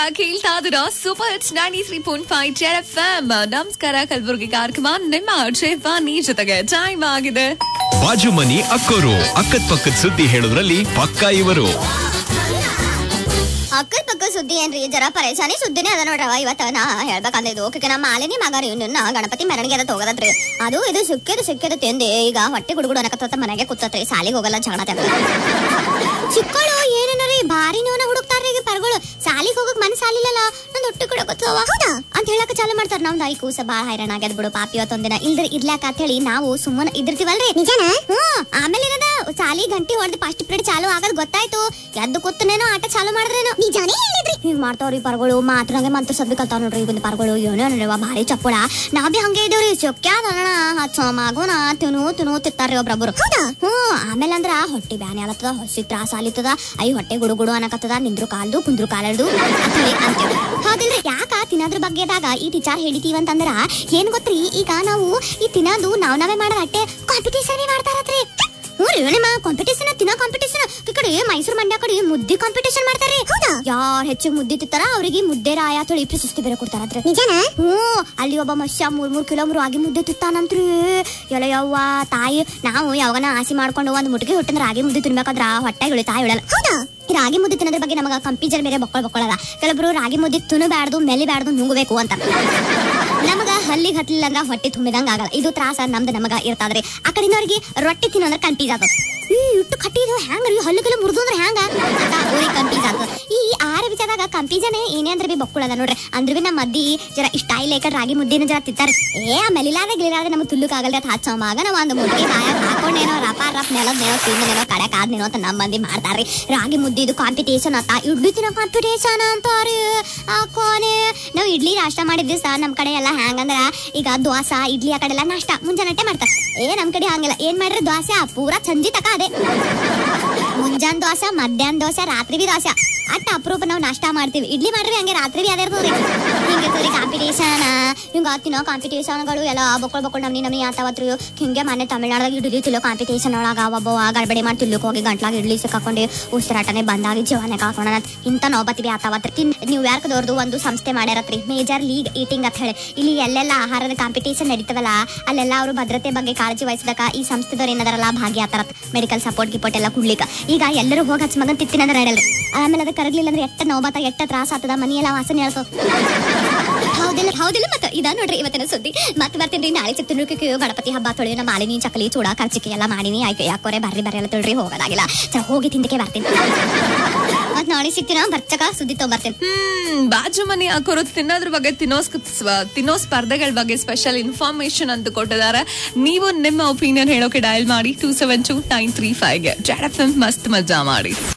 ಕೇಳ್ತಾ ಇದ್ದೀರಾ super hits 93.5 Z FM. ನಮಸ್ಕಾರ ಕಲಬುರಗಿ ಕಾರ್ಯಕ್ರಮ ನಿಮ್ಮ ವಾಣಿ ಜೊತೆಗೆ ಟೈಮ್ ಆಗಿದೆ. ಬಾಜು ಮನಿ ಅಕ್ಕೋರು ಅಕ್ಕದ್ ಪಕ್ಕದ ಸುದ್ದಿ ಹೇಳೋದ್ರಲ್ಲಿ ಪಕ್ಕ ಇವರು. ಅಕ್ಕದ ಪಕ್ಕ ಸುದ್ದಿ ಏನ್ರಿ ಜರ ಪರೇಶಾನಿ ಸುದ್ದಿನೇ ಅದ ನೋಡ್ರವ. ಇವತ್ತ ನಾ ಹೇಳ್ಬೇಕಂದ್ರೆ ಇದು ಓಕೆ ನಮ್ಮ ಮಾಲಿನಿ ಮಗ ಇವ್ನ ಗಣಪತಿ ಮೆರವಣಿಗೆ ಅದ ಹೋಗದತ್ರಿ. ಅದು ಇದು ಸಿಕ್ಕದ ತಿಂದೆ ಈಗ ಹೊಟ್ಟೆ ಗುಡುಗುಡು ಅನ್ನಕತ್ತ ಮನೆಗೆ ಕೂತತ್ರಿ. ಸಾಲಿಗೆ ಹೋಗಲ್ಲ ಜಗಳ ಚಿಕ್ಕಳು ಏನೇನರಿ ಭಾರಿ ನೋನ ಹುಡುಕ್ತಾರ್ರಿ ಈಗ ಪರ್ಗಳು. ಸಾಲಿಗೆ ಹೋಗಕ್ ಮನ್ಸ್ ಸಾಲಿಲ್ಲಲ್ಲ ನಂದ್ ಹೊಟ್ಟೆ ಕುಡಕತ್ತವ ಹೌದಾ ಅಂತ ಹೇಳಕ ಚಾಲು ಮಾಡ್ತಾರ. ನಮ್ದು ಐ ಕೂಸ ಬಾಳ ಹೈರಾಣ ಆಗ್ಯದ ಬಿಡು ಪಾಪಿ. ಇವತ್ತೊಂದಿನ ಇರ್ಲಾಕ ಅಂತ ಹೇಳಿ ನಾವು ಸುಮ್ಮನೆ ಇದ್ದಿರ್ತೀವಲ್ರಿ. ನಿಜಾನ ಆಮೇಲೆ ಏನದ ಸಾಲಿ ಗಂಟಿ ಹೊಡೆದು ಫಸ್ಟ್ ಪೀರಿಯಡ್ ಚಾಲು ಆಗದ್ ಗೊತ್ತಾಯ್ತು. ಎದ್ದು ಕೂತನೇನೋ ಆಟ ಚಾಲು ಮಾಡಿದ್ರೇನೋ ನಿಜಾನೇ ಹೇಳಿದ್ರಿ. ಹಿಂಗ್ ಮಾಡ್ತಾವ್ರಿ ಪರ್ಗಳು ಮಾತ್ರ ಮಂತ್ರ ಸದ್ವಿ ಕಲ್ತಾವ್ ನೋಡ್ರಿ ಈಗ ಪರ್ಗಳು. ಏನೋ ಭಾರಿ ಚಪ್ಪಳ. ನಾವ್ ಬಿ ಹಂಗೆ ಇದೇವ್ರಿ ಚೊಕ್ಕ್ಯಾದ ಹಚ್ಚ ಮಗುನ ತಿನ್ನು ತಿತ್ತಾರ್ರಿ ಒಬ್ರೊಬ್ರು. ಆಮೇಲೆ ಅಂದ್ರ ಹೊಟ್ಟಿ ಬ್ಯಾನೆ ಆಲತ್ತದ, ಹೊಸಿ ತ್ರಾಸ ಆಲಿತ್ತದ, ಐ ಹೊಟ್ಟೆ ಗುಡುಗುಡು ಅನ್ನಕತ್ತದ, ನಿಂದ್ರು ಕಾಲ್ದು ಕುಂದ್ರು ಕಾಲಡ್ದು ಅಂತೇಳಿ ಹೌದಿಲ್ರಿ. ಯಾಕ ತಿನ್ನೋದ್ರ ಬಗ್ಗೆದಾಗ ಈ ವಿಚಾರ ಹೇಳಿತೀವಂತಂದ್ರ ಏನ್ ಗೊತ್ತ್ರಿ, ಈಗ ನಾವು ಈ ತಿನ್ನೋದು ನಾವೇ ಮಾಡೋದ್ ಅಟ್ಟೆ ಕಾಂಪಿಟೇಷನ್ ಮಾಡ್ತಾರತ್ರಿ. ನಿಮ್ಮ ಕಾಂಪಿಟೇಷನ್ ತಿನ್ನೋ ಕಾಂಪಿಟೇಷನ್. ಈ ಕಡೆ ಮೈಸೂರು ಮಂಡ್ಯ ಕಡೆ ಮುದ್ದೆ ಕಾಂಪಿಟೇಷನ್ ಮಾಡ್ತಾರೆ. ಯಾರು ಹೆಚ್ಚಿಗೆ ಮುದ್ದೆ ತಿಂತಾರ ಅವ್ರಿಗೆ ಮುದ್ದೆ ರಾಯ ತೊಳಿ ಪ್ರಶಸ್ತಿ ಬೇರೆ ಕೊಡ್ತಾರ. ಅಲ್ಲಿ ಒಬ್ಬ ಮನುಷ್ಯ 3 ಕಿಲೋ ರಾಗಿ ಮುದ್ದೆ ತಿಂತಾನಂತ್ರಿ. ಎಲ್ಲ ಯವ್ವ ತಾಯಿ ನಾವು ಯಾವಾಗನ ಆಸೆ ಮಾಡ್ಕೊಂಡು ಒಂದ್ ಮುಟ್ಗಿ ಹೊಟ್ಟಂದ್ರೆ ರಾಗಿ ಮುದ್ದೆ ತಿನ್ಬೇಕಾದ್ರ ಹೊಟ್ಟೆ ತಾಯಿ ಹೇಳಲ್ಲ. ಹೌದಾ ರಾಗಿ ಮುದ್ದೆ ತಿನ್ನೋದ್ರ ಬಗ್ಗೆ ನಮಗ ಕಂಪಿಜರ್ ಬೇರೆ ಬಕ್ಕೊಳ್ಳದ. ಕೆಲವೊಬ್ರು ರಾಗಿ ಮುದ್ದೆ ತಿನ್ನಬ್ಯಾಡ್ದು ಮೆಲಿಬ್ಯಾಡ್ದು ನುಂಗಬೇಕು ಅಂತ. ನಮಗ ಹಲ್ಲಿಗೆ ಹತ್ತಲಿಲ್ಲ ಅಂದ್ರ ಹೊಟ್ಟೆ ತುಂಬಿದಂಗ ಆಗಲ್ಲ. ಇದು ತ್ರಾಸ ನಮಗ ಇರ್ತಾದ್ರಿ. ಆ ಕಡೆನವ್ರಿಗೆ ರೊಟ್ಟಿ ತಿನ್ನೋದ್ರ ಕನ್ಫ್ಯೂಸ್ ಆಗ್ತದ. ಇಟ್ಟು ಕಟ್ಟಿದ ಹ್ಯಾಂಗ್ರಿ ಹಲ್ಲಿಗೆಲ್ಲ ಮುರಿದು ಅಂದ್ರೆ ಹ್ಯಾಂಗ ಊರಿಗೆ ಕನ್ಫ್ಯೂಸ್ ಆಗ್ತದ. ಈ ಆರ ವಿಚಾರದಾಗ ಕಂಪಿಜನ್ ಏನೇ ಅಂದ್ರೆ ಬಿ ಬಕ್ಕೊಳ್ಳದ ನೋಡ್ರಿ. ಅಂದ್ರೆ ಬಿ ನಮ್ಮ ಮದ್ದಿ ಜರ ಇಷ್ಟ ಇಲ್ಲ ರಾಗಿ ಮುದ್ದಿನ ಜರ ತಿಂತಾರ. ಮೆಲಿಲಾದ ಗಿಲಿಲಾದ ನಮ್ಗೆ ತುಲ್ಲುಕ್ ಆಗಲ್ರಿ. ಅದು ಹಚ್ಚ ಮಗ ನಾವ್ ಒಂದು ಮುದ್ದೆ ಹಾಕೊಂಡೇನೋ ರಫ್ ನೆಲದೇನೋ ತಿಂದೇನೋ ಕಡಕ್ ಆದ್ನೇನೋ ಅಂತ ನಮ್ಮ ಮಂದಿ ಮಾಡ್ತಾರ್ರಿ. ರಾಗಿ ಮುದ್ದೆ ಇದು ಕಾಂಪಿಟೇಷನ್ ಅಂತ ಇಡ್ಲಿ ತಿನ್ನೋ ಕಾಂಪಿಟೇಷನ್ ಅಂತಾರಿ. ಕೋನೆ ನಾವ್ ಇಡ್ಲಿ ನಾಷ್ಟ ಮಾಡಿದ್ವಿ ಸರ್. ನಮ್ ಕಡೆ ಎಲ್ಲ ಹ್ಯಾಂಗಂದ್ರ ಈಗ ದೋಸಾ ಇಡ್ಲಿ ಆ ಕಡೆ ಎಲ್ಲ ನಾಷ್ಟ ಮುಂಜಾನೆ ಮಾಡ್ತಾರ. ನಮ್ ಕಡೆ ಹಂಗಿಲ್ಲ. ಏನ್ ಮಾಡ್ರಿ ದೋಸೆ ಪೂರಾ ಸಂಜಿ ತಕ ಅದೇ. ಮುಂಜಾನ್ ದೋಸೆ, ಮಧ್ಯಾಹ್ನ ದೋಸೆ, ರಾತ್ರಿ ಬಿ ದೋಸೆ. ಅಟ್ಟ ಅಪರೂಪ ನಾವು ನಾಷ್ಟ ಮಾಡ್ತೀವಿ. ಇಡ್ಲಿ ಮಾಡ್ರಿ ಹಂಗೆ ರಾತ್ರಿ ಬಿ ಅದೇ ಇರ್ತದ್ರಿ. ಹಿಂಗಿರ್ತದ್ರಿ ಕಾಂಪಿಟೇಷನ್. ಹಿಂಗ ತಿನ್ನೋ ಕಾಂಪಿಟೇಷನ್ಗಳು ಎಲ್ಲ ಬಕ್ಕೊಳ್ ನಮ್ನಿ ಆತಾವತ್ರಿ. ಹಿಂಗೆ ಮೊನ್ನೆ ತಮಿಳ್ನಾಡದಾಗ ಇಡ್ಲಿ ತಿಲ್ಲೋ ಕಾಂಪಿಟೇಷನ್ ಒಳಗ ಒಬ್ಬ ಗಡ್ಬಡಿ ಮಾಡಿ ತಿಲ್ಲಕ್ ಹೋಗಿ ಗಂಟ್ಲಾಗ ಇಡ್ಲಿ ಸಿಕ್ಕಾಕೊಂಡು ಉಸಿರಾಟನೆ ಬಂದಾಗಿ ಜೀವನ ಕಾಕೋಣ ಇಂತ ನೌಬತಿ ಬಿ ಆತಾವತ್ರಿ. ನ್ಯೂಯಾರ್ಕ್ದವ್ರದ್ದು ಒಂದು ಸಂಸ್ಥೆ ಮಾಡ್ಯಾರತ್ರಿ, ಮೇಜರ್ ಲೀಗ್ ಈಟಿಂಗ್ ಅಂತ ಹೇಳಿ. ಇಲ್ಲಿ ಎಲ್ಲೆಲ್ಲ ಆಹಾರದ ಕಾಂಪಿಟೇಷನ್ ನಡೀತವಲ್ಲ ಅಲ್ಲೆಲ್ಲ ಅವರು ಭದ್ರತೆ ಬಗ್ಗೆ ಕಾಳಜಿ ವಹಿಸಿದಾಗ ಈ ಸಂಸ್ಥೆದವ್ರು ಏನದಾರಲ್ಲ ಭಾಗಿ ಆತಾರ. ಮೆಡಿಕಲ್ ಸಪೋರ್ಟ್ ಗಿಪೋರ್ಟ್ ಎಲ್ಲ ಕುಡ್ಲಿಕ್ಕ. ಈಗ ಎಲ್ಲರೂ ಹೋಗಿ ಹಚ್ಚ ಮಗನ್ ತಿತ್ತಿನಂದ್ರ ನಡೆಯಲ್ರಿ. ಆಮೇಲೆ ಅದಕ್ಕೆ ಕರಗ್ಲಿಲ್ಲ ಅಂದ್ರೆ ಎಟ್ಟ ನೋಬಾತ ಎಟ್ಟ ತ್ರಾಸ ಆಗ್ತದ. ಮನೆಯೆಲ್ಲ ವಾಸನೆ ಹೇಳ್ತದ. ಹೌದಿಲ್ಲ ಮತ್ತೆ ಇದ ನೋಡ್ರಿ ಇವತ್ತಿನ ಸುದ್ದಿ. ಮತ್ತೆ ಬರ್ತೀನಿ ನಾಳೆ ಸಿಗ್ತೀನಿ. ಗಣಪತಿ ಹಬ್ಬ ತೊಳಿ ನಮ್ಮ ಮಾಲಿನಿ ಚಕಲಿ ಚೂಡ ಕರ್ಚಿಕೆ ಎಲ್ಲ ಮಾಡಿನಿ. ಆಯ್ತು ಯಾಕೋರೆ ಬರ್ರಿ ಎಲ್ಲ ತೊಳ್ರಿ ಹೋಗೋದಾಗಿಲ್ಲ. ಹೋಗಿ ತಿಂದಕ್ಕೆ ಬರ್ತೀನಿ. ಮತ್ ನಾಳೆ ಸಿಗ್ತೀನ ಬರ್ಚಕ ಸುದ್ದಿ ತಗೊಂಡ್ಬರ್ತೀನಿ. ಬಾಜು ಮನಿ ಹಾಕೋರು ತಿನ್ನೋದ್ರ ಬಗ್ಗೆ ತಿನ್ನೋ ಸ್ಪರ್ಧೆಗಳ ಬಗ್ಗೆ ಸ್ಪೆಷಲ್ ಇನ್ಫಾರ್ಮೇಶನ್ ಅಂತ ಕೊಟ್ಟಿದ್ದಾರೆ. ನೀವು ನಿಮ್ಮ ಒಪಿನಿಯನ್ ಹೇಳೋಕೆ ಡಯಲ್ ಮಾಡಿ 272-935 ಜೆಡ್ ಎಫ್ಎಂ. ಮಸ್ತ್ ಮಜಾ ಮಾಡಿ.